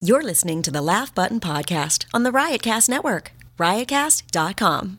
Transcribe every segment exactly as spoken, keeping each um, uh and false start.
You're listening to the Laugh Button Podcast on the Riotcast Network, riotcast dot com.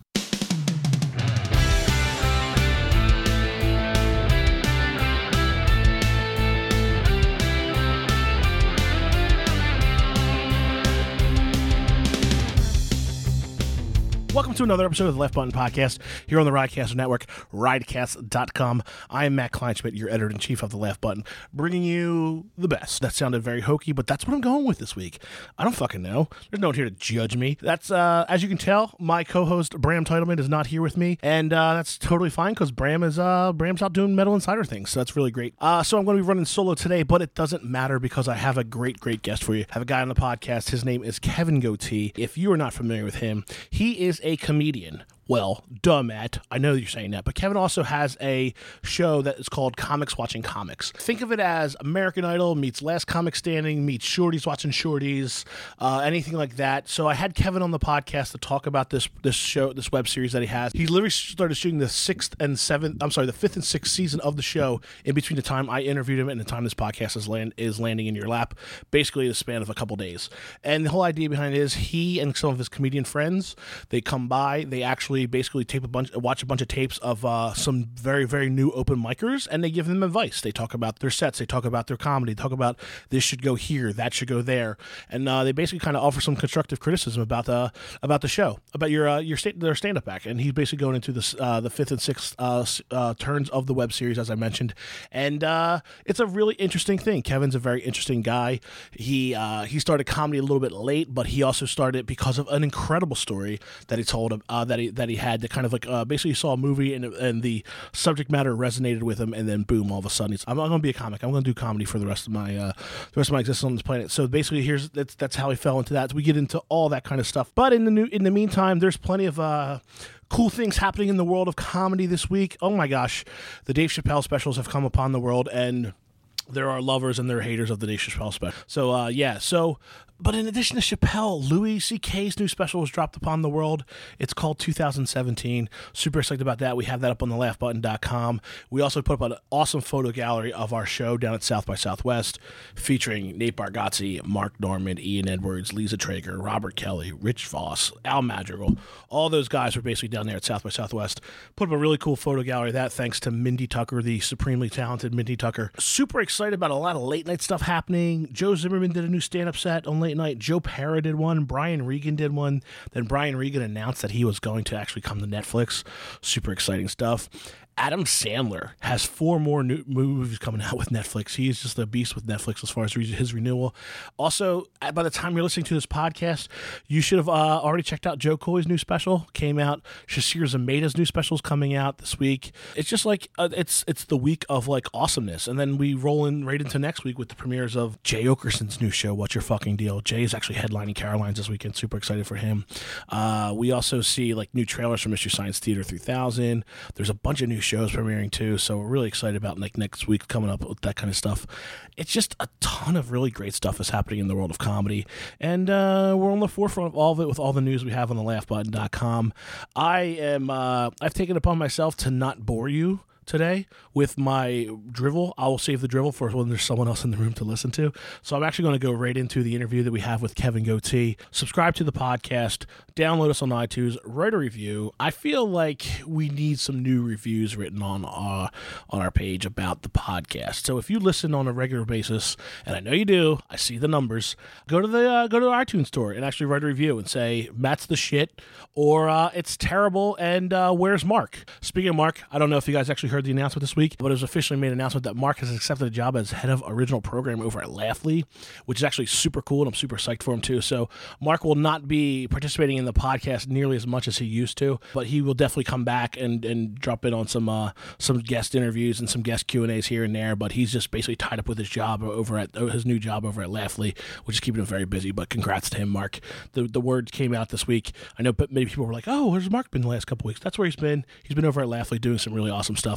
Welcome to another episode of the Left Button Podcast here on the Riotcast Network, riotcast dot com. I am Matt Kleinschmidt, your editor-in-chief of the Left Button, bringing you the best. That sounded very hokey, but that's what I'm going with this week. I don't fucking know. There's no one here to judge me. That's, uh, as you can tell, my co-host, Bram Titleman, is not here with me, and uh, that's totally fine because Bram is, uh, Bram's out doing Metal Insider things, so that's really great. Uh, so I'm going to be running solo today, but it doesn't matter because I have a great, great guest for you. I have a guy on the podcast. His name is Kevin Goatee. If you are not familiar with him, he is a comedian. Well, duh, Matt. I know you're saying that, but Kevin also has a show that is called Comics Watching Comics. Think of it as American Idol meets Last Comic Standing meets Shorties Watching Shorties, uh, anything like that. So I had Kevin on the podcast to talk about this this show, this web series that he has. He literally started shooting the sixth and seventh, I'm sorry, the fifth and sixth season of the show in between the time I interviewed him and the time this podcast is land is landing in your lap, basically the span of a couple days. And the whole idea behind it is he and some of his comedian friends, they come by, they actually basically tape a bunch, watch a bunch of tapes of uh, some very, very new open micers, and they give them advice. They talk about their sets, they talk about their comedy, they talk about this should go here, that should go there, and uh, they basically kind of offer some constructive criticism about the about the show, about your uh, your sta- their stand-up act. And he's basically going into this uh, the fifth and sixth uh, uh, turns of the web series, as I mentioned, and uh, it's a really interesting thing. Kevin's a very interesting guy. He uh, he started comedy a little bit late, but he also started because of an incredible story that he told uh, that he that he had that kind of like uh, basically he saw a movie and and the subject matter resonated with him, and then boom, all of a sudden he's I'm not going to be a comic. I'm going to do comedy for the rest of my uh, the rest of my existence on this planet. So basically, here's that's that's how he fell into that. So we get into all that kind of stuff. But in the new in the meantime, there's plenty of uh, cool things happening in the world of comedy this week. Oh my gosh, the Dave Chappelle specials have come upon the world, and there are lovers and there are haters of the Dave Chappelle special. So uh, yeah, so. But in addition to Chappelle, Louis C K's new special was dropped upon the world. It's called two thousand seventeen. Super excited about that. We have that up on the laugh button dot com. We also put up an awesome photo gallery of our show down at South by Southwest, featuring Nate Bargatze, Mark Norman, Ian Edwards, Lisa Traeger, Robert Kelly, Rich Voss, Al Madrigal. All those guys were basically down there at South by Southwest. Put up a really cool photo gallery of that, thanks to Mindy Tucker, the supremely talented Mindy Tucker. Super excited about a lot of late night stuff happening. Joe Zimmerman did a new stand-up set on late night. Joe Pera did one. Brian Regan did one. Then Brian Regan announced that he was going to actually come to Netflix. Super exciting stuff. Adam Sandler has four more new movies coming out with Netflix. He is just a beast with Netflix as far as his renewal. Also, by the time you're listening to this podcast, you should have uh, already checked out Joe Coy's new special. Came out. Shasir Zameda's new special is coming out this week. It's just like, uh, it's it's the week of like awesomeness. And then we roll in right into next week with the premieres of Jay Okerson's new show, What's Your Fucking Deal? Jay is actually headlining Caroline's this weekend. Super excited for him. Uh, we also see like new trailers from Mystery Science Theater three thousand. There's a bunch of new shows premiering too, so we're really excited about like next week coming up with that kind of stuff. It's just a ton of really great stuff is happening in the world of comedy, and uh, we're on the forefront of all of it with all the news we have on the laugh button dot com. I am uh, I've taken it upon myself to not bore you today with my drivel. I will save the drivel for when there's someone else in the room to listen to. So I'm actually going to go right into the interview that we have with Kevin Goatee. Subscribe to the podcast, download us on iTunes, write a review. I feel like we need some new reviews written on uh, on our page about the podcast. So if you listen on a regular basis, and I know you do, I see the numbers, go to the uh, go to the iTunes store and actually write a review and say, Matt's the shit, or uh, it's terrible, and uh, where's Mark? Speaking of Mark, I don't know if you guys actually heard the announcement this week, but it was officially made an announcement that Mark has accepted a job as head of original program over at Laughley, which is actually super cool, and I'm super psyched for him too. So Mark will not be participating in the podcast nearly as much as he used to, but he will definitely come back and, and drop in on some uh, some guest interviews and some guest Q and A's here and there, but he's just basically tied up with his job over at his new job over at Laughley, which is keeping him very busy. But congrats to him, Mark. The the word came out this week. I know, but maybe people were like, oh, where's Mark been the last couple weeks? That's where he's been. He's been over at Laughley doing some really awesome stuff.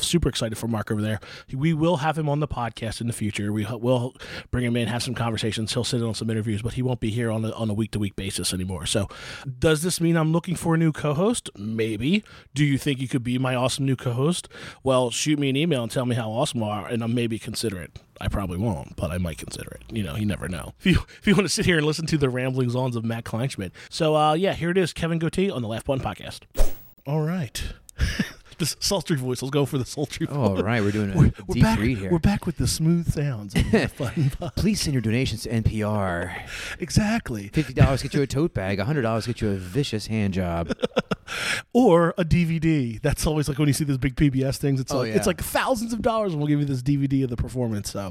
super excited for Mark over there. We will have him on the podcast in the future. We will bring him in, have some conversations. He'll sit in on some interviews, but he won't be here on a, on a week-to-week basis anymore. So does this mean I'm looking for a new co-host? Maybe. Do you think you could be my awesome new co-host? Well, shoot me an email and tell me how awesome you are, and I'll maybe consider it. I probably won't, but I might consider it. You know, you never know. If you if you want to sit here and listen to the ramblings ons of Matt Kleinschmidt. So, uh, yeah, here it is, Kevin Goatee on the Laugh Button Podcast. All right. This sultry voice. Let's go for the sultry voice. All right, we're doing a, we're, a we're deep back, read here. We're back with the smooth sounds. Of the fun pod. Please send your donations to N P R. Exactly. fifty dollars get you a tote bag. one hundred dollars get you a vicious hand job. Or a D V D. That's always like when you see those big P B S things. It's Oh, like yeah. it's like thousands of dollars, and we'll give you this D V D of the performance. So,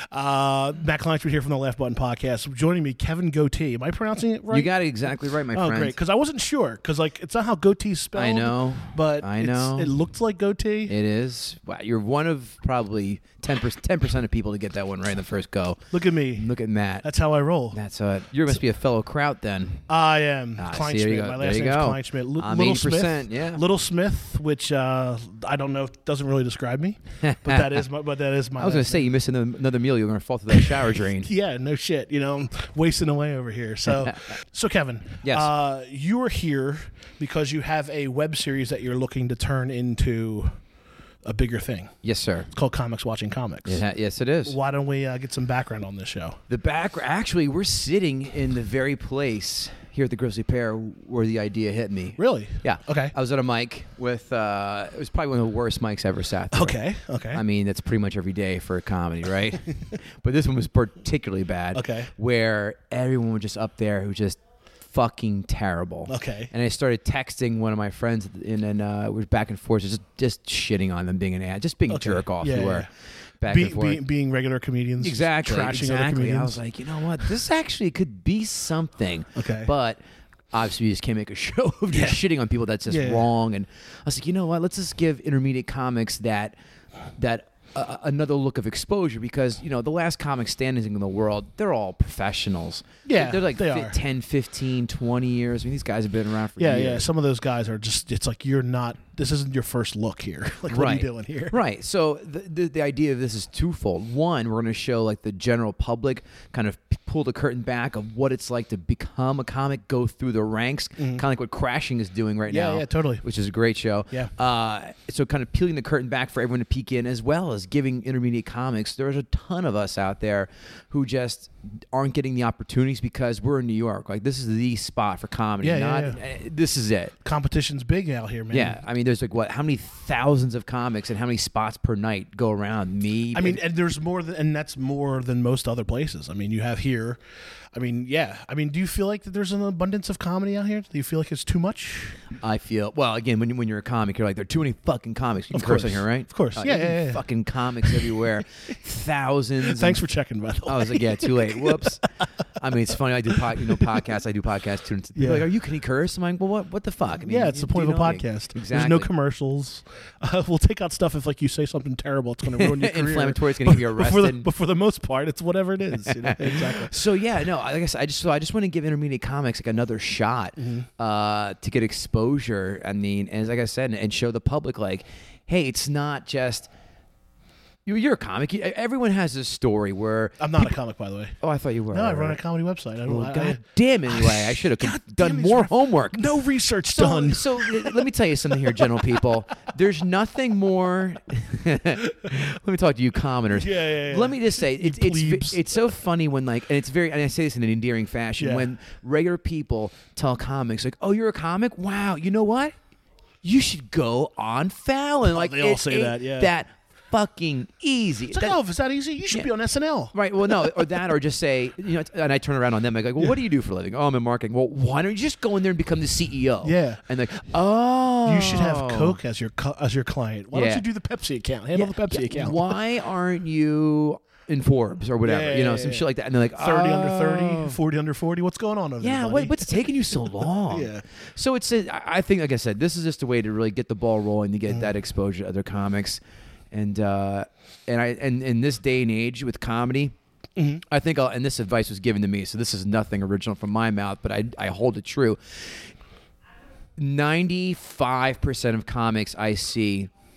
uh, Matt Kleinschmidt here from the Laugh Button Podcast. Joining me, Kevin Goatee. Am I pronouncing it right? You got it exactly right, my oh, friend. great. Because I wasn't sure. Because like it's not how goatee's spelled. I know. But I it's- know. it looked like goatee. It is. Wow, you're one of probably ten percent, ten percent of people to get that one right in the first go. Look at me. Look at Matt. That's how I roll. That's uh, you must be a fellow Kraut then. I am Ah, see, Kleinschmidt. there you go. My There last you name is go. Kleinschmidt. L- I'm Little eighty percent, Smith. yeah. Little Smith, which uh, I don't know, doesn't really describe me, but that is my. But that is my. I was going to last say, you miss another, another meal, you're going to fall through that shower drain. Yeah, no shit. You know, I'm wasting away over here. So, so Kevin, Yes. uh, you are here because you have a web series that you're looking to turn into a bigger thing. Yes, sir. It's called Comics Watching Comics. It ha- yes, it is. Why don't we uh, get some background on this show? The back, actually, we're sitting in the very place here at the Grizzly Pear where the idea hit me. Really? Yeah. Okay. I was at a mic with, uh, it was probably one of the worst mics I ever sat through. Okay. Okay. I mean, that's pretty much every day for a comedy, right? But this one was particularly bad. Okay. Where everyone was just up there who was just fucking terrible. Okay. And I started texting one of my friends, and then uh, we were back and forth, just just shitting on them, being an ad, just being Okay. jerk off. Yeah, we yeah. were back Be, and forth. be, being regular comedians. Exactly. Trashing exactly. other comedians. I was like, you know what? This actually could be something. Okay. But obviously, you just can't make a show of just shitting on people. That's just Yeah. wrong. And I was like, you know what? Let's just give intermediate comics that that. Uh, another look of exposure, because you know the last comic standing in the world, they're all professionals. Yeah, they're like they fi- are. ten, fifteen, twenty years. I mean, these guys have been around for yeah, years. yeah. Some of those guys are just, it's like you're not, this isn't your first look here. Like, what are Right. you doing here? Right. So the, the the idea of this is twofold. One, we're going to show like the general public, kind of p- pull the curtain back of what it's like to become a comic, go through the ranks, kind of like what Crashing is doing right Yeah, now. yeah, totally. Which is a great show. Yeah. Uh, so kind of peeling the curtain back for everyone to peek in, as well as giving intermediate comics. There's a ton of us out there who just aren't getting the opportunities because we're in New York. Like, this is the spot for comedy. Yeah, yeah, Not, yeah. uh, This is it. Competition's big out here, man. Yeah, I mean, there's like what? How many thousands of comics and how many spots per night go around? Me. I mean, and there's more than, and that's more than most other places. I mean, you have here, I mean, yeah. I mean, do you feel like that there's an abundance of comedy out here? Do you feel like it's too much? I feel well. Again, when you, when you're a comic, you're like, there are too many fucking comics. You Of can curse course. on here, right? Of course. Uh, Yeah, you yeah, yeah. Fucking comics everywhere. Thousands. Thanks and- for checking, by the way. I was like, yeah, too late. Whoops. I mean, it's funny. I do pod, you know podcasts. I do podcasts too. And people Yeah. are like, are you can you curse? I'm like, well, what what the fuck? I mean, Yeah, it's the do point you of a know me? podcast. Exactly. There's no commercials. Uh, we'll take out stuff if like you say something terrible. It's going to ruin your career. Inflammatory, it's gonna get you But for, the, arrested. but for the most part, it's whatever it is. You know? Exactly. So yeah, no, like I said, I just so I just want to give intermediate comics like another shot Mm-hmm. uh, to get exposure. I mean, and like I said, and show the public like, hey, it's not just you. You're a comic. You- Everyone has a story where. I'm not a comic, by the way. Oh, I thought you were. No, I run a Alright. comedy website. I don't. Well, I, God I, damn. Anyway, I should have God done damn, more these are- homework. no research So, done. so uh, let me tell you something here, general people. There's nothing more. Let me talk to you, commoners. Yeah, yeah, yeah. Let me just say, it's it's plebes. it's so funny when like, and it's very, and I say this in an endearing fashion, Yeah. when regular people tell comics like, "Oh, you're a comic? Wow, you know what? You should go on Fallon." Like they all it say ain't that, yeah. That fucking easy. It's like, That- oh, if it's that easy, you should Yeah. be on S N L. Right. Well, no, or that, or just say, you know, and I turn around on them. I go, well, what do you do for a living? Oh, I'm in marketing. Well, why don't you just go in there and become the C E O? Yeah. And like, oh, You should have Coke as your co- as your client. Why Yeah. don't you do the Pepsi account? Handle the Pepsi Yeah, account. Why aren't you in Forbes or whatever? Yeah, you know, yeah, some yeah. shit like that. And they're like, thirty under oh. thirty, forty under forty. What's going on over Yeah, there, what, buddy? what's taking you so long? Yeah. So it's, a, I I think, like I said, this is just a way to really get the ball rolling to Mm-hmm. get that exposure to other comics, and uh, and I and in this day and age with comedy. Mm-hmm. I think, I'll, and this advice was given to me, so this is nothing original from my mouth, but I, I hold it true. ninety-five percent of comics I see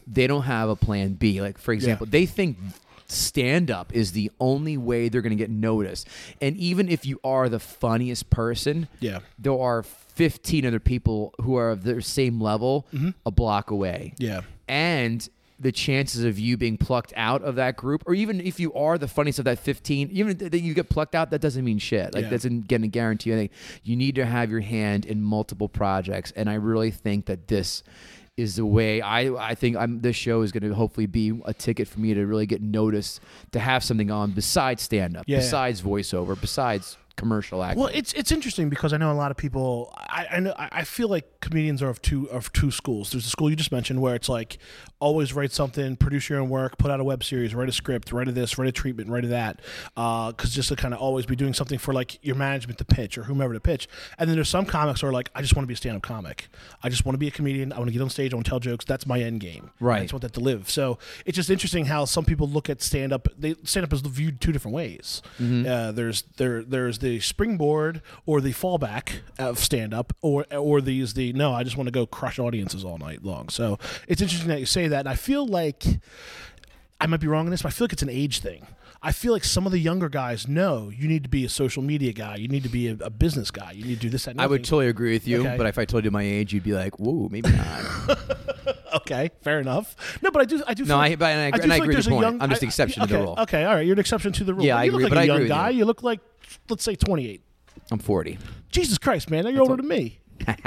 they don't have a plan B. Like, for example, Yeah. they think stand-up is the only way they're going to get noticed. And even if you are the funniest person, Yeah. there are fifteen other people who are of their same level a block away. Yeah. And the chances of you being plucked out of that group, or even if you are the funniest of that fifteen, even that you get plucked out, that doesn't mean shit. Like, Yeah. that's going to guarantee anything. You need to have your hand in multiple projects. And I really think that this is the way. I I think I'm, this show is going to hopefully be a ticket for me to really get noticed, to have something on besides stand-up, Yeah. besides voiceover, besides commercial acting. Well, it's it's interesting because I know a lot of people. I I know I I feel like comedians are of two of two schools. There's the school you just mentioned where it's like always write something, produce your own work, put out a web series, write a script, write a this, write a treatment, write a that, because just to kind of always be doing something for like your management to pitch or whomever to pitch. And then there's some comics who are like, I just want to be a stand-up comic. I just want to be a comedian. I want to get on stage. I want to tell jokes. That's my end game. Right. I just want that to live. So it's just interesting how some people look at stand-up. They stand-up is viewed two different ways. Mm-hmm. Uh, there's there there's the springboard or the fallback of stand-up, or or these the no, I just want to go crush audiences all night long. So it's interesting that you say that. And I feel like I might be wrong in this, but I feel like it's an age thing. I feel like some of the younger guys know you need to be a social media guy. You need to be a, a business guy. You need to do this, that, and I would nothing. totally agree with you, Okay. but if I told you my age, you'd be like, "Whoa, maybe not." Okay, fair enough. No, but I do. I do. No, feel I- like, but- and I agree- do and I feel agree like with there's your a point. young- I'm just the I- exception I, to the okay, rule. Okay, all right. You're an exception to the rule. Yeah, But I you agree, look but like I a young agree with guy. you. You look like, let's say, twenty-eight. I'm forty. Jesus Christ, man! Now you're older than me.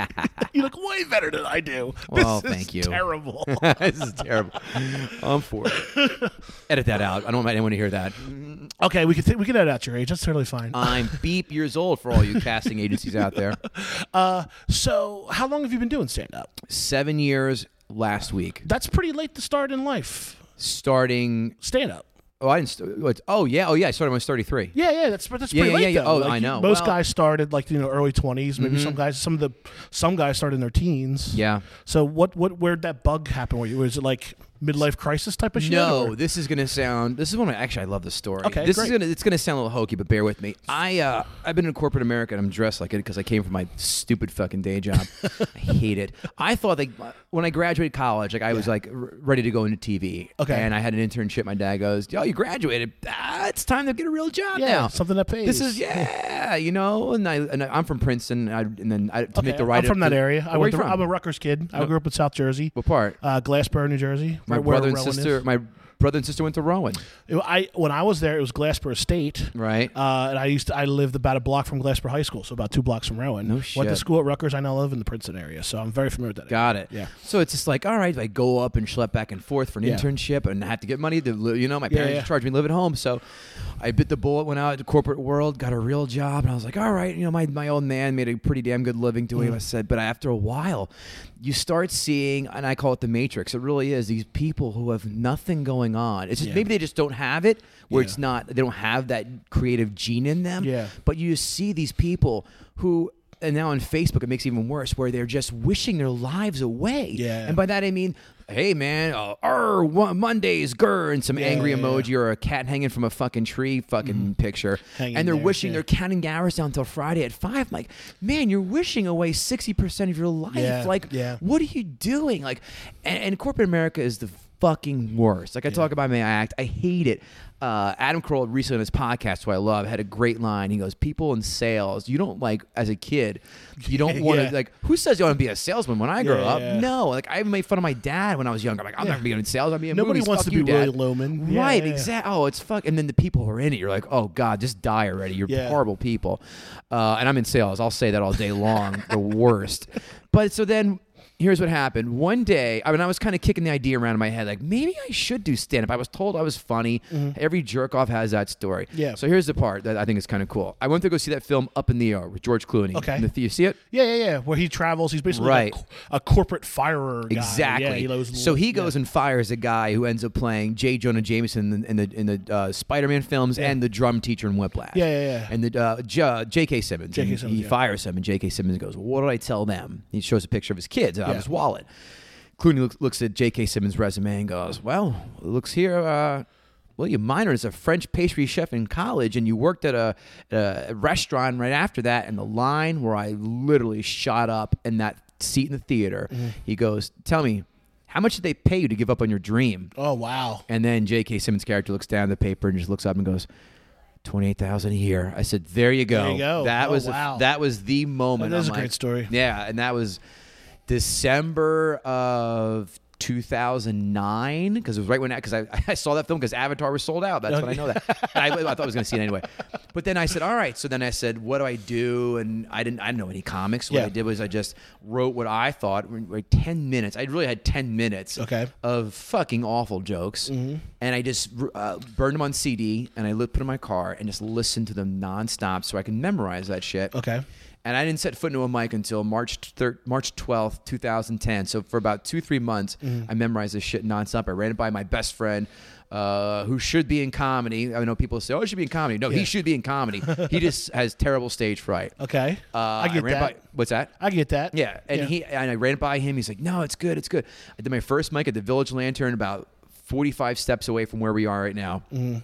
You look way better than I do. Well, this is thank you. Terrible. This is terrible. I'm forty. Edit that out. I don't want anyone to hear that. Okay, we can th- we can edit out your age. That's totally fine. I'm beep years old for all you casting agencies out there. Uh, so how long have you been doing stand up? Seven years last week. That's pretty late to start in life. Starting. Stand up. Oh, I didn't. St- what, oh, yeah. Oh, yeah. I started when I was thirty-three. Yeah, yeah, that's that's Yeah, pretty yeah, late yeah, yeah. though. Oh, Like, I you- know. Most Well- guys started like you know early twenties. Maybe some guys, some of the some guys started in their teens. Yeah. So what what where'd that bug happen? Where you was it like midlife crisis type of shit? No, or- this is gonna sound. This is one. Of, actually, I love this story. Okay, this great. is gonna. It's gonna sound a little hokey, but bear with me. I uh, I've been in corporate America and I'm dressed like it because I came from my stupid fucking day job. I hate it. I thought like when I graduated college, like I was like r- ready to go into T V. Okay. And I had an internship. My dad goes, "Oh, you graduated. Ah, it's time to get a real job yeah, now. something that pays. This is yeah, you know." And I and I, I'm from Princeton. I, and then I, to Okay, make the right. I'm from to- that area. I Where went you to, from? I'm a Rutgers kid. I grew up in South Jersey. What part? Uh, Glassboro, New Jersey. My right where brother and Rowan sister. is. My brother and sister went to Rowan. It- I when I was there, it was Glassboro State. Right. Uh, and I used to I lived about a block from Glassboro High School, so about two blocks from Rowan. No Went shit. to school at Rutgers. I now live in the Princeton area, so I'm very familiar with that. Got it. Yeah. So it's just like, all right, I go up and schlep back and forth for an Yeah. internship and have to get money to, li- you know, my Yeah, parents yeah. charged me to live at home. So I bit the bullet, went out to corporate world, got a real job, and I was like, all right, you know, my, my old man made a pretty damn good living doing Mm. it. I said, but after a while, you start seeing, and I call it the Matrix. It really is these people who have nothing going on. It's just Yeah. maybe they just don't have it, where Yeah. it's not, they don't have that creative gene in them. Yeah. But you see these people who, and now on Facebook, it makes it even worse, where they're just wishing their lives away. Yeah. And by that I mean, hey man, uh, er, one, Mondays, grr, and some Yeah, angry yeah, emoji yeah. or a cat hanging from a fucking tree fucking picture. Hanging and they're there, wishing yeah. they're counting hours down until Friday at five. I'm like, man, you're wishing away sixty percent of your life. Yeah, Like, yeah. what are you doing? Like, and, and corporate America is the fucking worst. Like I talk about my act, I hate it. Uh, Adam Carolla recently on his podcast, who I love, had a great line. He goes, "People in sales, you don't like as a kid, you don't want to Yeah. like. Who says you want to be a salesman? When I grew Yeah, up, yeah. no. Like I made fun of my dad when I was younger. I'm like, I'm Yeah. not gonna be in sales. I'm be in Nobody movies. wants Fuck to you, be Dad. Willie Loman. Yeah, Right? yeah, yeah. Exactly. Oh, it's fuck. And then the people who are in it, you're like, oh god, just die already. You're Yeah. horrible people. Uh, and I'm in sales. I'll say that all day long. The worst. But so then. Here's what happened. One day, I mean, I was kind of kicking the idea around in my head, like maybe I should do stand-up. I was told I was funny. Every jerk-off has that story. Mm-hmm. Yeah. So here's the part that I think is kind of cool. I went to go see that film Up in the Air with George Clooney. Okay. In the, you see it? Yeah, yeah, yeah. Where he travels, he's basically Right. like a, a corporate firer guy. Exactly. Yeah, he knows- so he yeah. goes and fires a guy who ends up playing J. Jonah Jameson in the in the, in the uh, Spider-Man films Yeah. and the drum teacher in Whiplash. Yeah, yeah, yeah. And the uh, J- J K. Simmons. J K. And Simmons, he yeah. fires him, and J K. Simmons goes, "What did I tell them?" He shows a picture of his kids out of Yeah. his wallet. Clooney looks, looks at J K. Simmons' resume and goes, "Well, it looks here. Uh, well, you minored as a French pastry chef in college, and you worked at a, a restaurant right after that. And the line where I literally shot up in that seat in the theater, Mm-hmm. he goes, "Tell me, how much did they pay you to give up on your dream? Oh, wow. And then J K. Simmons' character looks down at the paper and just looks up and goes, twenty-eight thousand a year. I said, there you go. There you go. That Oh, was a- wow. that was the moment. That is I'm a great like- story. Yeah, and that was December of two thousand nine, because it was right when because I, I saw that film because Avatar was sold out. That's Okay. when I know that. I, I thought I was going to see it anyway. But then I said, all right. So then I said, what do I do? And I didn't I didn't know any comics. What Yeah. I did was I just wrote what I thought were like ten minutes. I really had ten minutes Okay. of fucking awful jokes. Mm-hmm. And I just uh, burned them on C D and I lit, put them in my car and just listened to them nonstop so I could memorize that shit. Okay. And I didn't set foot into a mic until March third, March twelfth, two thousand ten. So for about two, three months, Mm-hmm. I memorized this shit nonstop. I ran it by my best friend, uh, who should be in comedy. I know people say, "Oh, he should be in comedy." No, Yeah. he should be in comedy. He just has terrible stage fright. Okay. Uh, I get ran that. By, what's that? I get that. Yeah, and Yeah. he and I ran it by him. He's like, "No, it's good, it's good." I did my first mic at the Village Lantern, about forty-five steps away from where we are right now. Mm-hmm.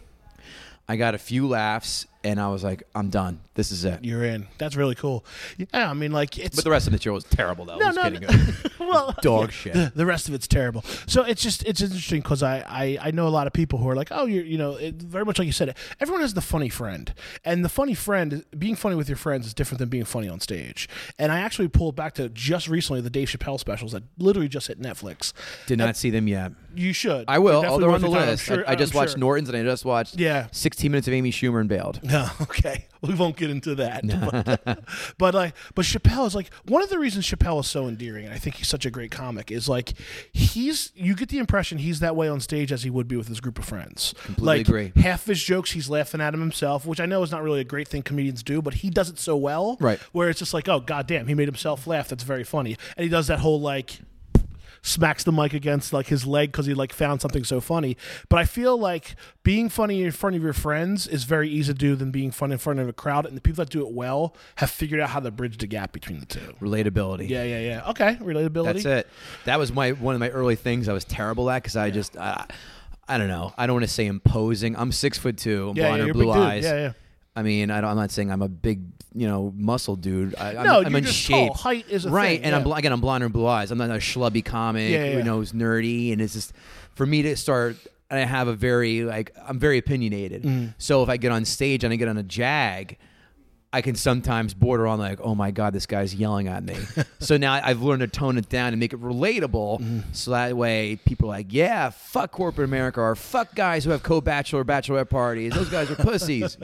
I got a few laughs, and I was like, "I'm done. This is it." You're in. That's really cool. Yeah, I mean, like, it's... But the rest of the material was terrible, though. No, I was no, kidding. no. well, Dog yeah, shit. The, the rest of it's terrible. So it's just it's interesting because I, I I know a lot of people who are like, oh, you're you know, it, very much like you said. Everyone has the funny friend, and the funny friend, being funny with your friends is different than being funny on stage. And I actually pulled back to just recently the Dave Chappelle specials that literally just hit Netflix. Did not see them yet. You should. I will. They're Oh, definitely they're on worth the your time. I'm list. sure- I, I just I'm watched sure. Norton's, and I just watched Yeah. sixteen minutes of Amy Schumer and bailed. No, okay. We won't get into that. But, but like, but Chappelle is like one of the reasons Chappelle is so endearing, and I think he's such a great comic. Is like he's you get the impression he's that way on stage as he would be with his group of friends. Completely like agree. half of his jokes, he's laughing at him himself, which I know is not really a great thing comedians do, but he does it so well. Right. Where it's just like, oh goddamn, he made himself laugh. That's very funny, and he does that whole like. Smacks the mic against like his leg because he like found something so funny. But I feel like being funny in front of your friends is very easy to do than being funny in front of a crowd. And the people that do it well have figured out how to bridge the gap between the two. Relatability. Yeah, yeah, yeah. Okay, relatability. That's it. That was my one of my early things I was terrible at because I just uh, I don't know. I don't want to say imposing. I'm six foot two. I'm Yeah, blonde yeah, or you're a blue big dude. eyes. Yeah, yeah. I mean, I don't, I'm not saying I'm a big, you know, muscle dude. I, No, I'm, I'm you're in just shape. tall. Height is a right, thing, and I'm yeah. bl- again, I'm blonde or blue eyes. I'm not a schlubby comic, Yeah, yeah, you know, who's nerdy, and it's just for me to start. And I have a very like I'm very opinionated. Mm. So if I get on stage and I get on a jag, I can sometimes border on like, oh my God, this guy's yelling at me. So now I've learned to tone it down and make it relatable. Mm-hmm. So that way people are like, yeah, fuck corporate America, or fuck guys who have co-bachelor bachelorette parties. Those guys are pussies.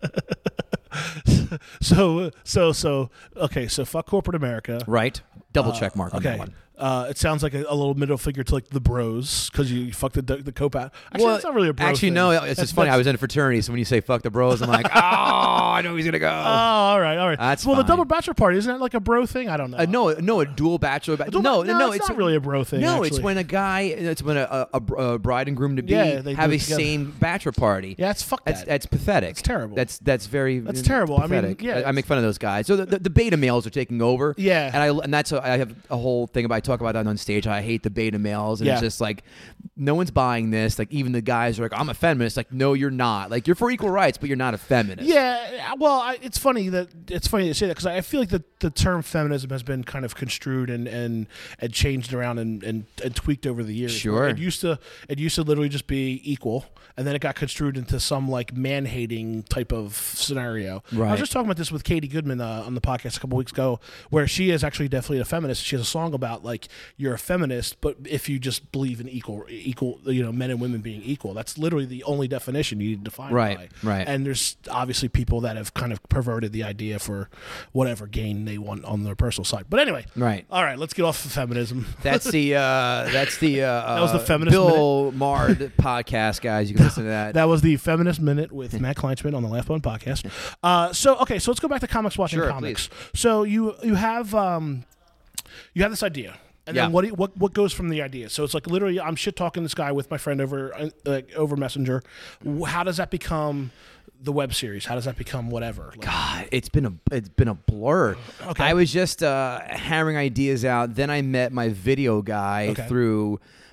So, so, so, okay, so fuck corporate America. Right? Double check mark on Okay. that one. Uh, it sounds like a, a little middle figure to like the bros because you fucked the the cope out. Actually, that's not really a bro Actually, thing. no. It's That's- just funny. I that's- was in a fraternity, so when you say "fuck the bros," I'm like, "Oh, I know he's gonna go." Oh, all right, all right. That's well, the fine. double bachelor party isn't that like a bro thing? I don't know. Uh, no, no, a dual bachelor. Ba- dual no, ba- no, no, no, it's not really a bro thing, No, it's actually. when a guy, it's when a, a, a bride and groom to be Yeah, they do have it a together. same bachelor party. Yeah, it's fuck That's that. that's pathetic. It's terrible. That's that's very That's uh, terrible. I mean, pathetic. yeah, I, I make fun of those guys. So the, the, the beta males are taking over. Yeah. and I and that's a, I have a whole thing about I talk about that on stage. I hate the beta males, and Yeah. it's just like no one's buying this. Like even the guys are like, I'm a feminist. Like no, you're not. Like you're for equal rights, but you're not a feminist. Yeah, well, I, it's funny that it's funny to say that because I feel like the, the term feminism has been kind of construed and and, and changed around and, and, and tweaked over the years. Sure. it used to it used to literally just be equal, and then it got construed into some like man hating type of scenario. I Right. was just talking about this with Katie Goodman uh, on the podcast a couple weeks ago, where she is actually definitely a feminist. She has a song about like you're a feminist, but if you just believe in equal equal you know men and women being equal, that's literally the only definition you need to define. Right, by. right. And there's obviously people that have kind of perverted the idea for whatever gain they want on their personal side. But anyway, Right. all right, let's get off of feminism. That's the uh, that's the uh, That was the uh, feminist Bill Mard podcast, guys. You can listen to that. That was the Feminist Minute with Matt Kleinschmidt on the Laugh Button podcast. Uh, so okay, so let's go back to comics watching Sure, comics. So you you have um, you have this idea. And then Yeah. what, do you- what what goes from the idea? So it's like literally, I'm shit talking this guy with my friend over uh, like over Messenger. W- How does that become the web series? How does that become whatever? Like, God, it's been a it's been a blur. Okay. I was just uh, hammering ideas out. Then I met my video guy Okay. through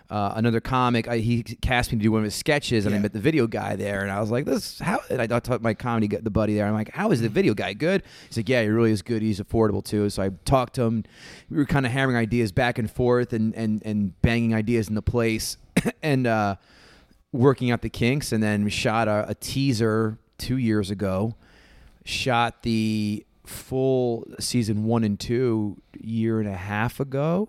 uh, another comic. I, he cast me to do one of his sketches, and Yeah. I met the video guy there, and I was like, "This how?" And I talked to my comedy the buddy there. I'm like, "How is the video guy good?" He's like, "Yeah, he really is good. He's affordable too." So I talked to him. We were kind of hammering ideas back and forth, and and and banging ideas into place, and uh, working out the kinks. And then we shot a, a teaser two years ago. Shot the full season one and two a year and a half ago.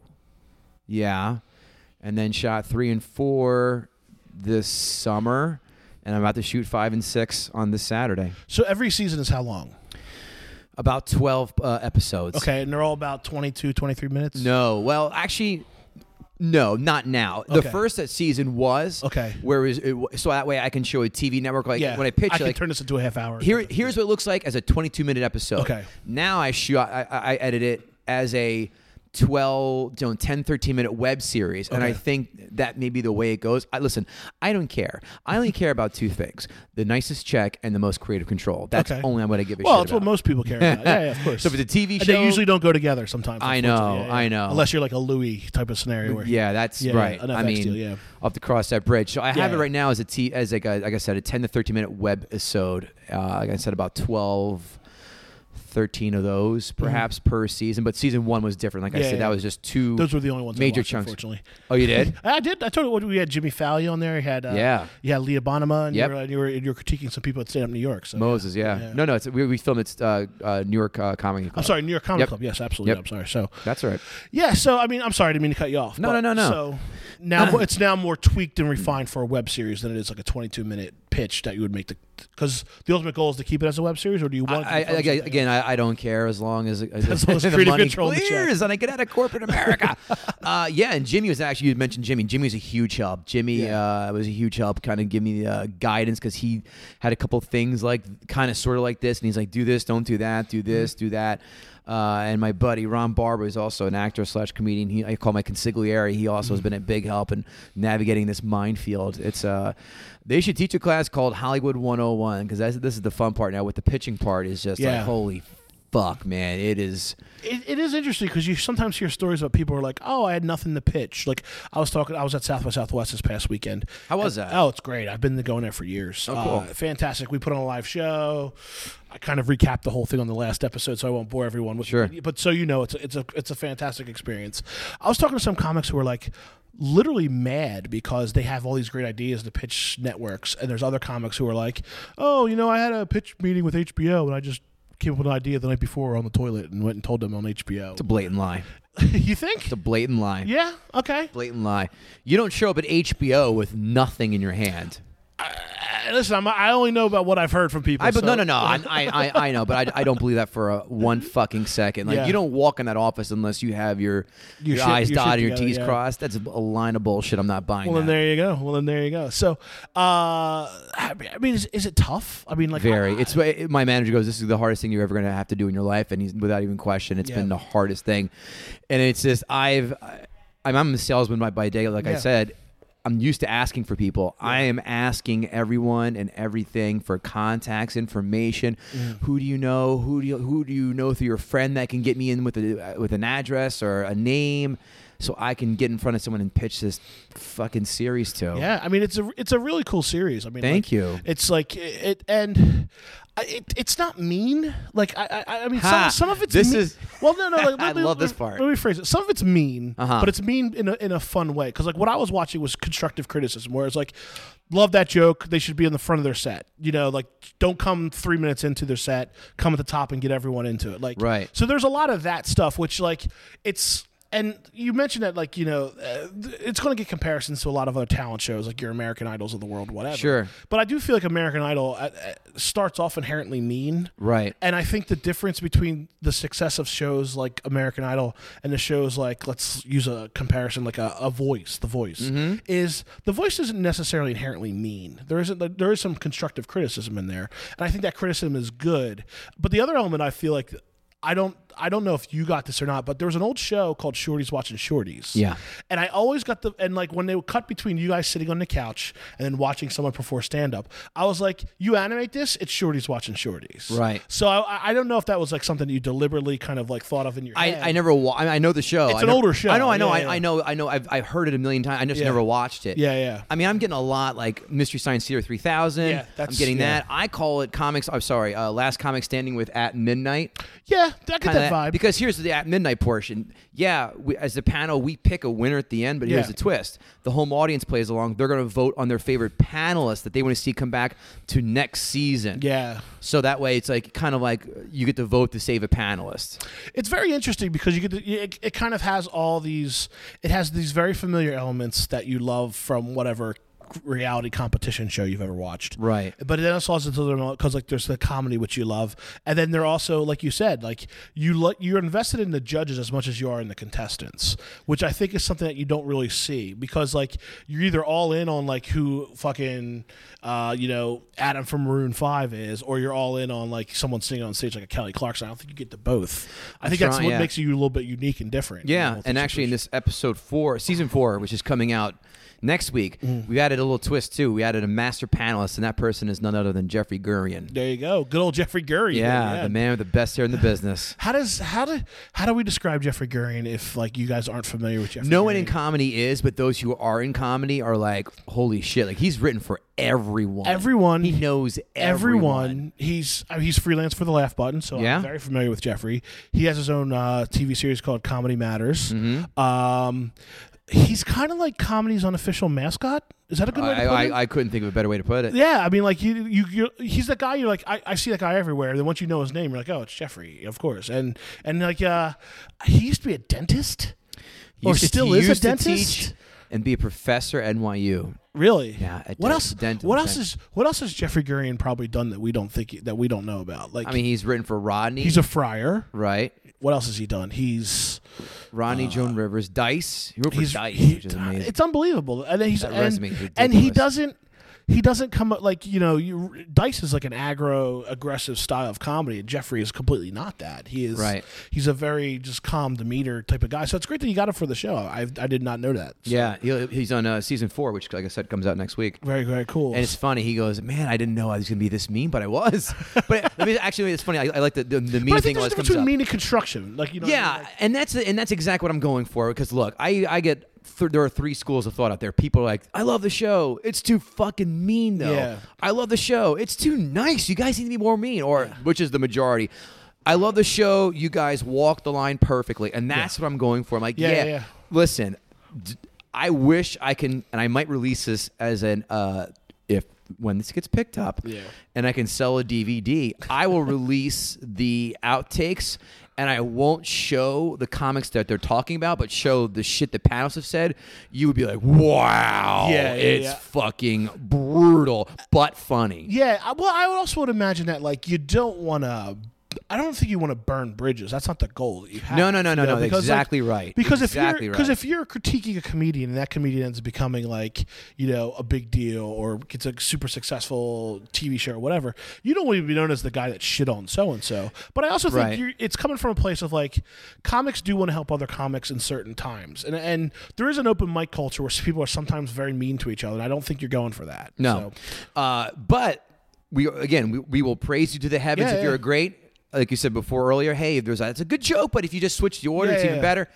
Yeah. And then shot three and four this summer. And I'm about to shoot five and six on this Saturday. So every season is how long? About twelve uh, episodes. Okay, and they're all about twenty-two, twenty-three minutes? No. Well, actually, no, not now. The Okay. first season was. Okay. Where it was, it, so that way I can show a T V network. Like Yeah, when I pitch I it, can like, turn this into a half hour. Here, here's what it looks like as a twenty-two minute episode. Okay. Now I shoot, I, I edit it as a twelve, you know, ten, thirteen minute web series, and Okay. I think that may be the way it goes. I, listen, I don't care. I only care about two things: the nicest check and the most creative control. That's Okay. only I'm going to give a Well, shit that's about. what most people care about. Yeah, yeah, of course. So if it's a T V And show, they usually don't go together sometimes. I know, unfortunately. Yeah, yeah. I know. Unless you're like a Louis type of scenario. Where yeah, that's Yeah, right. an F X I mean, deal, yeah. I'll have to cross that bridge. So I have Yeah. it right now as a t as like a, like I said, a ten to thirteen minute web episode. Uh, like I said, about twelve, thirteen of those perhaps per season. But season one was different. Like I Yeah, said, yeah. that was just two. Those were the only ones I major watched, chunks. Unfortunately. Oh, you did? I did. I told you we had Jimmy Fallon on there. He had uh, Yeah. You had Leah Bonema, and, Yep. you were, and you were and you were critiquing some people at Stand Up New York. So, Moses, yeah. yeah. No, no, it's, we, we filmed it uh, uh, New York uh, Comedy Club. I'm sorry, New York Comedy Yep. Club. Yes, absolutely. Yep. I'm sorry. So That's all right. yeah. So I mean, I'm sorry. I didn't mean to cut you off. No, but- no, no, no. So now it's now more tweaked and refined for a web series than it is like a twenty-two minute pitch that you would make the because the ultimate goal is to keep it as a web series, or do you want? I, it to I, become again, something- again I, I don't care as long as, as, As long as the creative money control the check. clears and I get out of corporate America. uh, yeah, and Jimmy was actually, you mentioned Jimmy. Jimmy was a huge help. Jimmy Yeah. uh, was a huge help, kind of give me uh, guidance because he had a couple things like kind of sort of like this, and he's like, do this, don't do that, do this, do that. Uh, and my buddy Ron Barber is also an actor slash comedian. He I call my consigliere. He also has been a big help in navigating this minefield. It's uh, they should teach a class called Hollywood one oh one because this is the fun part now. With the pitching part is just Yeah. like holy fuck, man. It is. It, it is interesting because you sometimes hear stories about people who are like, "Oh, I had nothing to pitch." Like I was talking, I was at South by Southwest this past weekend. How was And- that? Oh, it's great. I've been going there for years. Oh, cool. Uh, fantastic. We put on a live show. I kind of recapped the whole thing on the last episode, so I won't bore everyone with. Sure. But so you know, it's a, it's a it's a fantastic experience. I was talking to some comics who were like literally mad because they have all these great ideas to pitch networks, and there's other comics who are like, "Oh, you know, I had a pitch meeting with H B O, and I just came up with an idea the night before on the toilet and went and told them on H B O." It's a blatant lie. You think? It's a blatant lie. Yeah. Okay. Blatant lie. You don't show up at H B O with nothing in your hand. Uh, listen, I'm, I only know about what I've heard from people. I, but so- no, no, no. I, I, I- I know, but I, I don't believe that for a one fucking second. Like Yeah. you don't walk in that office unless you have your Your your, shit- eyes your shit dotted, your together, T's yeah. crossed. That's a line of bullshit. I'm not buying Well, then that. there you go. Well, then there you go. So, uh, I mean, is, is it tough? I mean, like, Very. I- It's it, my manager goes, "This is the hardest thing you're ever going to have to do in your life," and he's without even question, it's Yeah. been the hardest thing. And it's just I've I'm, I'm a salesman by, by day, like Yeah. I said. I'm used to asking for people. I am asking everyone and everything for contacts, information. Mm. Who do you know? Who do you who do you know through your friend that can get me in with a with an address or a name, so I can get in front of someone and pitch this fucking series to. Yeah, I mean, it's a it's a really cool series. I mean, Thank like, you. It's like it, and I- it, it's not mean. Like I, I, I mean, Ha! some, some of it's This mean. is- well, no, no. Like, I let me- love this let- part. Let me phrase it. Some of it's mean, Uh-huh. but it's mean in a in a fun way. Because like what I was watching was constructive criticism, where it's like, love that joke. They should be in the front of their set. You know, like don't come three minutes into their set. Come at the top and get everyone into it. Like Right. So there's a lot of that stuff, which like it's. And you mentioned that, like, you know, uh, it's going to get comparisons to a lot of other talent shows, like your American Idols of the world, whatever. Sure. But I do feel like American Idol uh, uh, starts off inherently mean. Right. And I think the difference between the success of shows like American Idol and the shows like, let's use a comparison, like a, a Voice, The Voice, Mm-hmm. is The Voice isn't necessarily inherently mean. There isn't. There is some constructive criticism in there, and I think that criticism is good. But the other element, I feel like. I don't. I don't know if you got this or not, but there was an old show called Shorties Watching Shorties. Yeah. And I always got the, and like when they would cut between you guys sitting on the couch and then watching someone perform stand up, I was like, you animate this, it's Shorties Watching Shorties. Right. So I, I don't know if that was like something that you deliberately kind of like thought of in your I, head. I never, wa- I know the show. It's I an never, older show. I know, I know, Yeah, I, yeah. I know, I know. I've, I've heard it a million times. I just Yeah. never watched it. Yeah, yeah. I mean, I'm getting a lot like Mystery Science Theater three thousand. Yeah, I'm that's- getting yeah. that. I call it comics. I'm sorry, uh, Last Comic Standing with At Midnight. Yeah, I get Kinda that vibe. Because here's the At Midnight portion. Yeah, we, as the panel, we pick a winner at the end, but here's Yeah. the twist. The home audience plays along. They're going to vote on their favorite panelists that they want to see come back to next season. yeah. So that way, it's like kind of like you get to vote to save a panelist. It's very interesting because you get to, it, it kind of has all these, it has these very familiar elements that you love from whatever reality competition show you've ever watched. Right. But then it's also because like there's the comedy which you love, and then they're also like you said, like you lo- you're invested in the judges as much as you are in the contestants, which I think is something that you don't really see because like you're either all in on like who fucking uh, you know Adam from Maroon Five is, or you're all in on like someone singing on stage like a Kelly Clarkson. I don't think you get to both. I think that's trying, what yeah. makes you a little bit unique and different. Yeah, you know, and actually in this episode four, season four, which is coming out next week, Mm. we added a little twist too. We added a master panelist, and that person is none other than Jeffrey Gurian. There you go, good old Jeffrey Gurian. Yeah, the man with the best hair in the business. How does how do how do we describe Jeffrey Gurian if like you guys aren't familiar with Jeffrey? No one Gurian? in comedy is, but those who are in comedy are like, holy shit! Like he's written for everyone. Everyone. He knows everyone. everyone. He's I mean, he's freelance for the Laugh Button, so Yeah. I'm very familiar with Jeffrey. He has his own uh, T V series called Comedy Matters. Mm-hmm. Um, he's kind of like comedy's unofficial mascot. Is that a good way to I, put it? I, I couldn't think of a better way to put it. Yeah, I mean, like you, you, you're, he's that guy. You're like, I, I see that guy everywhere. And then once you know his name, you're like, oh, it's Jeffrey, of course. And and like, uh, he used to be a dentist, He or used to- still he is a used to dentist. teach and be a professor at N Y U. Really? Yeah, a What dent- else? dental What else dent. is? What else has Jeffrey Gurian probably done that we don't think that we don't know about? Like, I mean, he's written for Rodney. he's a friar. right. What else has he done? He's Rodney, Joan Rivers, Dice. He wrote for he's Dice, he- which is amazing. It's unbelievable, and then he's That and, resume is and he ridiculous. doesn't. He doesn't come up like you know. You, Dice is like an aggro, aggressive style of comedy, and Jeffrey is completely not that. He is Right. He's a very just calm demeanor type of guy. So it's great that you got him for the show. I I did not know that. So, Yeah, he, he's on uh, season four, which, like I said, comes out next week. very very cool. And it's funny. He goes, "Man, I didn't know I was going to be this mean, but I was." But I mean, actually, it's funny. I, I like the the, the mean but I thing think there's always a difference comes between up. mean and construction. Like you know. what I Yeah, mean? Like- and that's and that's exactly what I'm going for. Because look, I I get th- there are three schools of thought out there. People are like, "I love the show. It's too fucking mean, though." Yeah. I love the show. It's too nice. You guys need to be more mean, or which is the majority. I love the show. You guys walk the line perfectly, and that's what I'm going for. I'm like, Yeah, yeah, yeah, yeah. listen, d- I wish I can, and I might release this as an uh, if when this gets picked up, Yeah. and I can sell a D V D, I will release the outtakes. And I won't show the comics that they're talking about, but show the shit the panelists have said. You would be like, wow, Yeah, yeah, it's yeah. fucking brutal, but funny. Yeah, I- well, I would also would imagine that like you don't want to. I don't think you want to burn bridges. That's not the goal that you have. No, no, no, no, you know, no. because, Exactly like, right. Because Exactly if you're because right. if you're critiquing a comedian and that comedian ends up becoming like you know a big deal or gets a super successful T V show or whatever, you don't want to be known as the guy that shit on so and so. But I also think Right. you're, it's coming from a place of like comics do want to help other comics in certain times, and and there is an open mic culture where people are sometimes very mean to each other. And I don't think you're going for that. No, So, uh, but we again we, we will praise you to the heavens Yeah, if you're yeah. a great, like you said before earlier. Hey, there's a, it's a good joke, but if you just switch the order, Yeah, it's yeah, even yeah. better.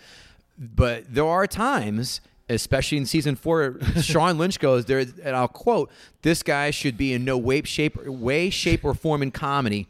But there are times, especially in season four, Sean Lynch goes there, and I'll quote: "This guy should be in no way, shape, way, shape, or form in comedy."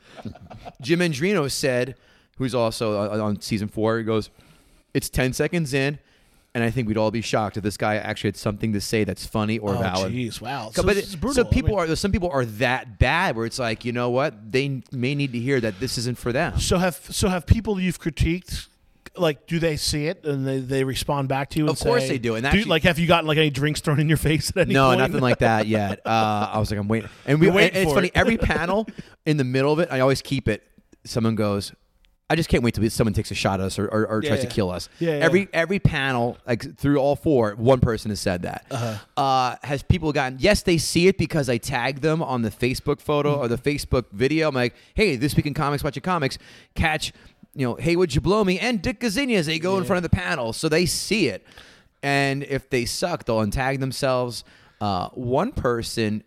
Jim Andrino said, who's also on, on season four, he goes, "It's ten seconds in." And I think we'd all be shocked if this guy actually had something to say that's funny or oh valid. jeez, wow. So, So, but this is it- brutal. so I people mean- are some people are that bad where it's like, you know what, they may need to hear that this isn't for them. So have so have people you've critiqued, like, do they see it and they, they respond back to you? And Of course say- they do, and do, actually- like, have you gotten like any drinks thrown in your face at any No, point? nothing like that yet. Uh, I was like, I'm waiting, and we. You're waiting and it's for funny. it. Every panel in the middle of it, I always keep it. Someone goes, I just can't wait till someone takes a shot at us or, or, or Yeah, tries yeah. to kill us. Yeah, yeah. Every every panel, like through all four, one person has said that. Uh-huh. Uh, has people gotten? Yes, they see it because I tag them on the Facebook photo or the Facebook video. I'm like, hey, this week in comics, watch your comics. Catch you know, hey, would you blow me? And Dick Gazinius as they go yeah. in front of the panel, so they see it. And if they suck, they'll untag themselves. Uh, one person.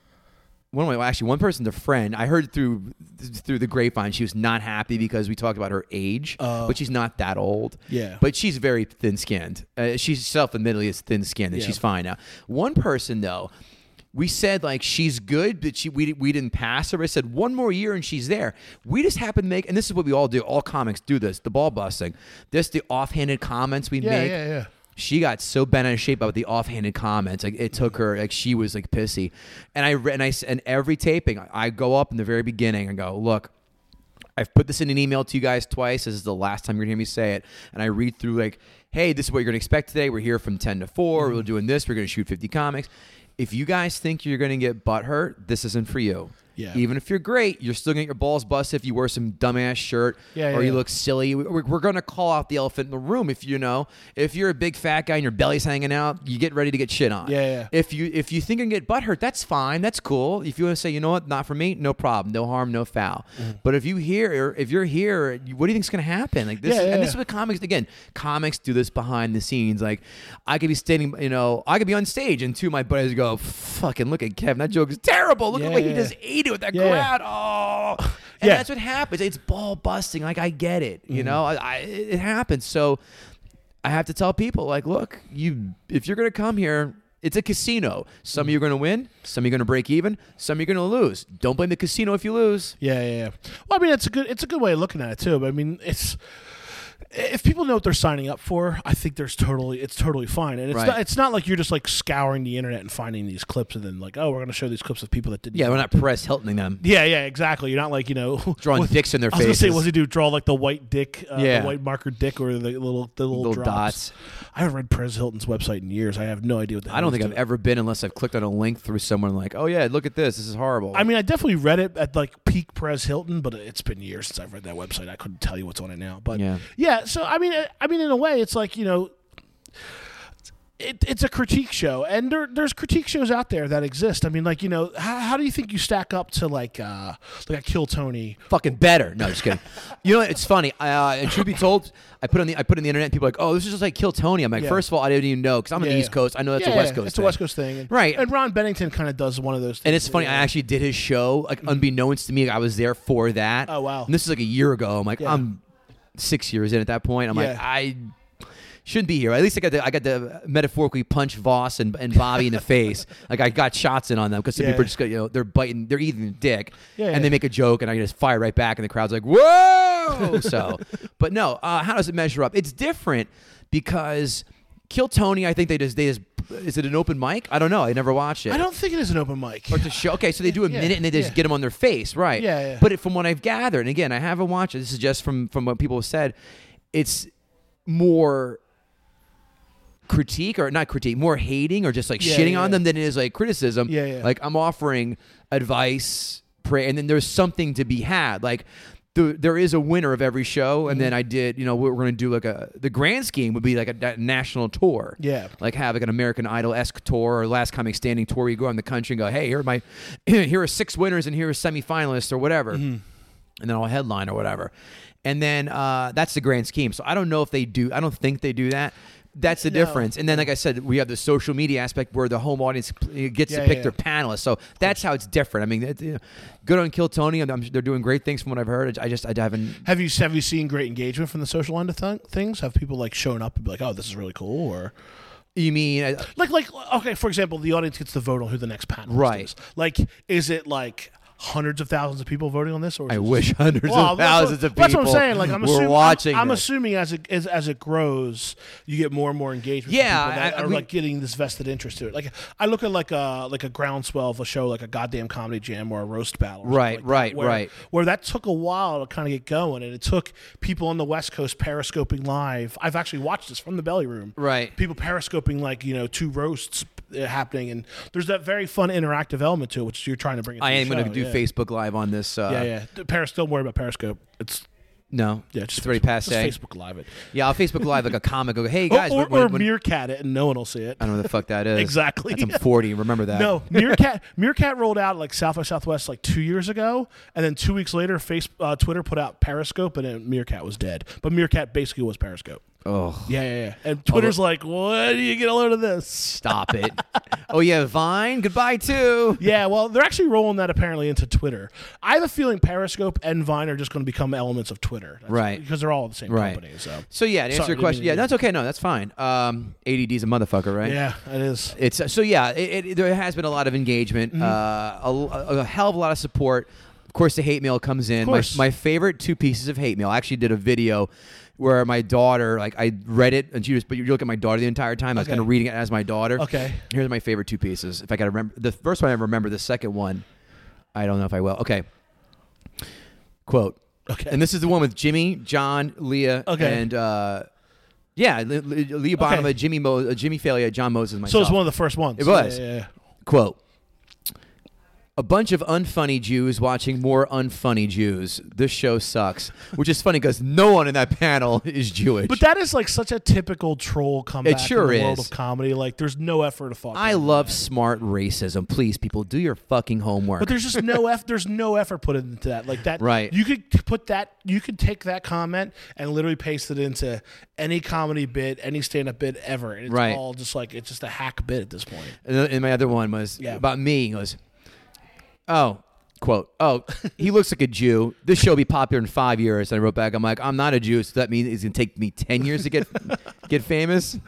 One way, well, actually, one person's a friend. I heard through through the grapevine she was not happy because we talked about her age, uh, but she's not that old. Yeah, but she's very thin-skinned. Uh, she's self-admittedly is thin-skinned, and yeah. she's fine now. One person though, we said like she's good, but she we we didn't pass her. I said one more year and she's there. We just happen to make, and this is what we all do. All comics do this. The ball busting. This the offhanded comments we yeah, make. Yeah, yeah, She got so bent out of shape about the offhanded comments. Like it took her, like she was like pissy. And I and I and every taping, I go up in the very beginning and go, look, I've put this in an email to you guys twice. This is the last time you're gonna hear me say it. And I read through like, hey, this is what you're gonna expect today. We're here from ten to four. Mm-hmm. We're doing this. We're gonna shoot fifty comics. If you guys think you're gonna get butthurt, this isn't for you. Yeah. Even if you're great, you're still going to get your balls busted if you wear some dumbass shirt yeah, yeah, or you yeah. look silly. We're, we're going to call out the elephant in the room. If you know, if you're a big fat guy and your belly's hanging out, you get ready to get shit on. Yeah, yeah. If you if you think you can get butthurt, that's fine. That's cool. If you want to say, you know what, not for me, no problem, no harm, no foul. Mm. But if you hear, if you're here, what do you think's going to happen? Like this, yeah, yeah, and this yeah. is what comics again. Comics do this behind the scenes. Like I could be standing, you know, I could be on stage and two of my buddies go, "Fucking look at Kevin, that joke is terrible. Look yeah, at what yeah. he just ate it with that yeah. crowd." Oh, and yeah. that's what happens. It's ball busting. Like I get it, you mm-hmm. know. I, I, it happens. So I have to tell people, like, look, you if you're gonna come here, it's a casino. Some mm-hmm. of you are gonna win. Some of you are gonna break even. Some of you are gonna lose. Don't blame the casino if you lose. Yeah, yeah, yeah. Well, I mean, it's a good it's a good way of looking at it too. But I mean, it's. If people know what they're signing up for, I think there's totally it's totally fine, and it's right. not, it's not like you're just like scouring the internet and finding these clips and then like, oh, we're going to show these clips of people that didn't. Yeah, we're not press Hiltoning them. Yeah, yeah, exactly. You're not like you know drawing what, dicks in their I was faces. Say, what does he do? Draw like the white dick, uh, yeah. the white marker dick, or the little the little, little drops. dots. I haven't read Perez Hilton's website in years. I have no idea what the hell I don't think doing. I've ever been unless I've clicked on a link through someone like, oh yeah, look at this. This is horrible. I mean, I definitely read it at like peak Perez Hilton, but it's been years since I've read that website. I couldn't tell you what's on it now. But yeah, yeah. So I mean, I mean, in a way, it's like you know. It, it's a critique show, and there, there's critique shows out there that exist. I mean, like you know, how, how do you think you stack up to like uh, like a Kill Tony? Fucking better. No, just kidding. You know what? It's funny. Uh, and truth be told, I put on the I put on the internet. And people are like, oh, this is just like Kill Tony. I'm like, yeah. first of all, I didn't even know because I'm yeah, on the East yeah. Coast. I know that's yeah, a West yeah, Coast. It's thing. a West Coast thing, and, right? And Ron Bennington kind of does one of those things. And it's funny. Yeah. I actually did his show, like unbeknownst to me. I was there for that. Oh wow! And this is like a year ago. I'm like, yeah. I'm six years in at that point. I'm yeah. like, I. Shouldn't be here. At least I got to, I got to metaphorically punch Voss and, and Bobby in the face. Like I got shots in on them because some yeah. people are just, you know, they're biting, they're eating the dick, yeah, and yeah. they make a joke, and I just fire right back, and the crowd's like, whoa! So, but no, uh, how does it measure up? It's different because Kill Tony. I think they just they just is it an open mic? I don't know. I never watched it. I don't think it is an open mic. Or to show. Okay, so they do a yeah, minute and they just yeah. get them on their face, right? Yeah, yeah. But it, from what I've gathered, and again, I haven't watched it. This is just from from what people have said. It's more critique or not critique, more hating or just like yeah, shitting yeah. on them than it is like criticism. Yeah, yeah. Like I'm offering advice, pray, and then there's something to be had. Like the, there is a winner of every show, and mm-hmm. then I did, you know, we're, we're going to do like a the grand scheme would be like a, a national tour. Yeah, like have like an American Idol esque tour or Last Comic Standing tour. Where you go around the country and go, hey, here are my here are six winners and here are semifinalists or whatever, mm-hmm. and then I'll headline or whatever. And then uh, that's the grand scheme. So I don't know if they do. I don't think they do that. That's the no. difference. And then, like I said, we have the social media aspect where the home audience gets yeah, to pick yeah. their panelists. So that's how it's different. I mean, it, you know, good on Kill Tony. I'm, I'm, they're doing great things from what I've heard. I just I haven't. Have you have you seen great engagement from the social end of th- things? Have people like shown up and be like, "Oh, this is really cool," or you mean uh, like like okay, for example, the audience gets to vote on who the next panelist right. is. Like, is it like hundreds of thousands of people voting on this, or is I it wish just, hundreds well, of thousands what, of people. That's what I'm saying. Like I'm were assuming, watching. I'm, I'm this. assuming as it as, as it grows, you get more and more engagement. Yeah, from people that I- I are mean- like getting this vested interest to it. Like I look at like a like a groundswell of a show, like a goddamn comedy jam or a roast battle. Or Right, something like right, that, where, right. Where that took a while to kind of get going, and it took people on the West Coast periscoping live. I've actually watched this from the belly room. Right. People periscoping like you know two roasts uh, happening, and there's that very fun interactive element to it, which you're trying to bring. Into I the am going show, to do yeah. Facebook Live on this. Uh, Yeah, yeah. Paris, don't worry about Periscope. It's No. Yeah, just it's already Facebook, passe. Just Facebook Live it. Yeah, I'll Facebook Live like a comic. Go, hey guys, or, when, or when, Meerkat it, and no one will see it. I don't know what the fuck that is. Exactly. That's, I'm forty. Remember that? No, Meerkat. Meerkat rolled out like South by Southwest like two years ago, and then two weeks later, Face uh, Twitter put out Periscope, and then Meerkat was dead. But Meerkat basically was Periscope. Oh. Yeah, yeah, yeah. And Twitter's like, what do you get a load of this? Stop it. Oh, yeah, Vine. Goodbye, too. Yeah, well, they're actually rolling that apparently into Twitter. I have a feeling Periscope and Vine are just going to become elements of Twitter. That's right. Because they're all the same right. company. So, so yeah, to answer Sorry, your question, mean, yeah, that's okay. No, that's fine. Um, A D D's a motherfucker, right? Yeah, it is. It's uh, So, yeah, it, it, there has been a lot of engagement, mm-hmm. uh, a, a hell of a lot of support. Of course, the hate mail comes in. My, my favorite two pieces of hate mail, I actually did a video where my daughter, like I read it, and she was, but you look at my daughter the entire time. I was Okay. kind of reading it as my daughter. Okay. Here's my favorite two pieces. If I can remember, the first one I remember, the second one, I don't know if I will. Okay. Quote. Okay. And this is the one with Jimmy, John, Leah, Okay. and uh, yeah, Le- Le- Leah Bonham, Okay. Jimmy, Mo- uh, Jimmy Failure, John Moses, and myself. So it's one of the first ones. It was. Yeah, yeah, yeah. Quote. A bunch of unfunny Jews watching more unfunny Jews. This show sucks. Which is funny because no one in that panel is Jewish. But that is like such a typical troll comeback It sure in the world is. of comedy. Like, there's no effort to fuck. I with love that. smart racism. Please, people, do your fucking homework. But there's just no eff- There's no effort put into that. Like that. Right. You could put that. You could take that comment and literally paste it into any comedy bit, any stand-up bit ever. And it's Right. all just like it's just a hack bit at this point. And, then- and my other one was Yeah. about me. He goes, oh, quote, oh, he looks like a Jew. This show will be popular in five years. And I wrote back, I'm like, I'm not a Jew, so that means it's going to take me ten years to get get famous.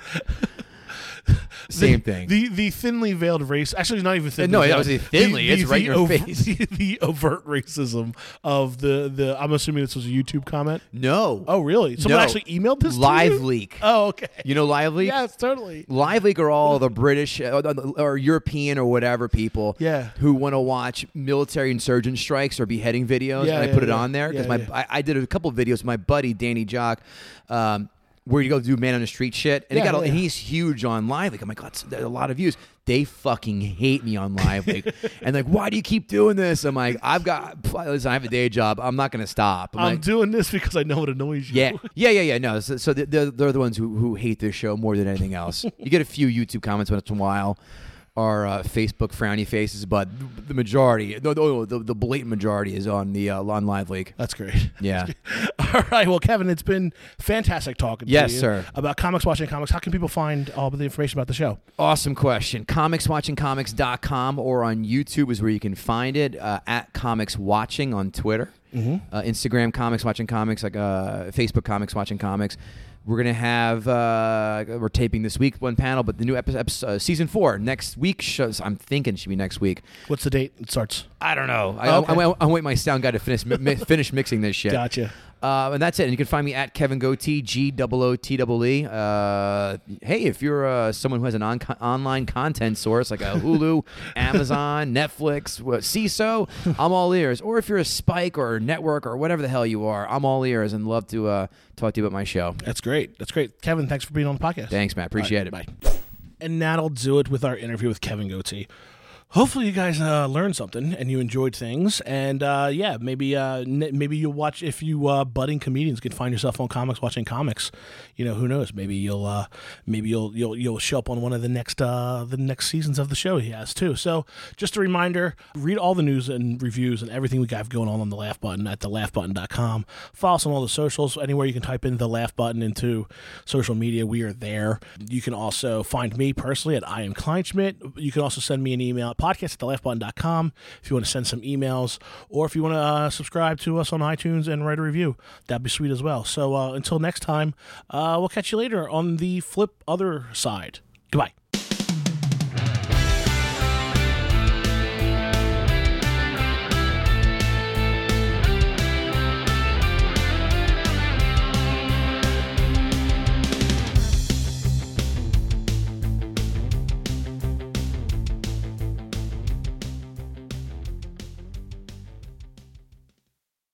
Same the, thing. The the thinly veiled race. Actually, not even thinly. No, that veiled. was a thinly. The, It's the, right in the your over- face. The, the overt racism of the the. I'm assuming this was a YouTube comment. No. Oh, really? Someone No. actually emailed this. Live to you? Leak. Oh, okay. You know Live Leak? Yes, totally. Live Leak are all the British uh, or European or whatever people Yeah. who want to watch military insurgent strikes or beheading videos, Yeah, and I yeah, put it yeah. on there because Yeah, my yeah. I, I did a couple of videos with my buddy Danny Jock, um, where you go do man on the street shit, and, Yeah, he got a, yeah. and he's huge on Live Leak. I'm like, that's a lot of views. They fucking hate me on Live Leak, and like, why do you keep doing this? I'm like, I've got listen, I have a day job. I'm not gonna stop. I'm, I'm like, doing this because I know it annoys you. yeah, yeah, yeah, yeah. No, so, so they're, they're the ones who, who hate this show more than anything else. You get a few YouTube comments once in a while, or uh, Facebook frowny faces, but the majority, no, no, the, the blatant majority is on the uh, on Live Leak. That's great. Yeah. All right. Well, Kevin, it's been fantastic talking Yes, to you sir. about Comics Watching Comics. How can people find all of the information about the show? Awesome question. comics watching comics dot com or on YouTube is where you can find it, uh, at Comics Watching on Twitter, Mm-hmm. uh, Instagram Comics Watching Comics, like uh, Facebook Comics Watching Comics. We're gonna have uh, we're taping this week one panel, but the new episode, episode uh, season four next week shows. I'm thinking it should be next week. What's the date? It starts. I don't know. I, Oh, okay. I, I, I'm waiting my sound guy to finish mi- finish mixing this shit. Gotcha. Uh, and that's it. And you can find me at Kevin Goatee, G O O T E E. Uh, hey, if you're uh, someone who has an on- online content source like a Hulu, Amazon, Netflix, what, C I S O, I'm all ears. Or if you're a Spike or a network or whatever the hell you are, I'm all ears and love to uh, talk to you about my show. That's great. That's great. Kevin, thanks for being on the podcast. Thanks, Matt. Appreciate it. Bye. And that'll do it with our interview with Kevin Goatee. Hopefully you guys uh, learned something and you enjoyed things, and uh, yeah, maybe uh, n- maybe you'll watch if you uh, budding comedians can find yourself on Comics Watching Comics. You know, who knows? Maybe you'll uh, maybe you'll you'll you'll show up on one of the next uh, the next seasons of the show he has too. So just a reminder: read all the news and reviews and everything we got going on on the Laugh Button at the laugh button dot com. Follow us on all the socials. Anywhere you can type in the Laugh Button into social media, we are there. You can also find me personally at I am Kleinschmidt. You can also send me an email. Podcast at the laugh button dot com if you want to send some emails, or if you want to uh, subscribe to us on iTunes and write a review. That'd be sweet as well. So uh, until next time, uh, we'll catch you later on the flip other side. Goodbye.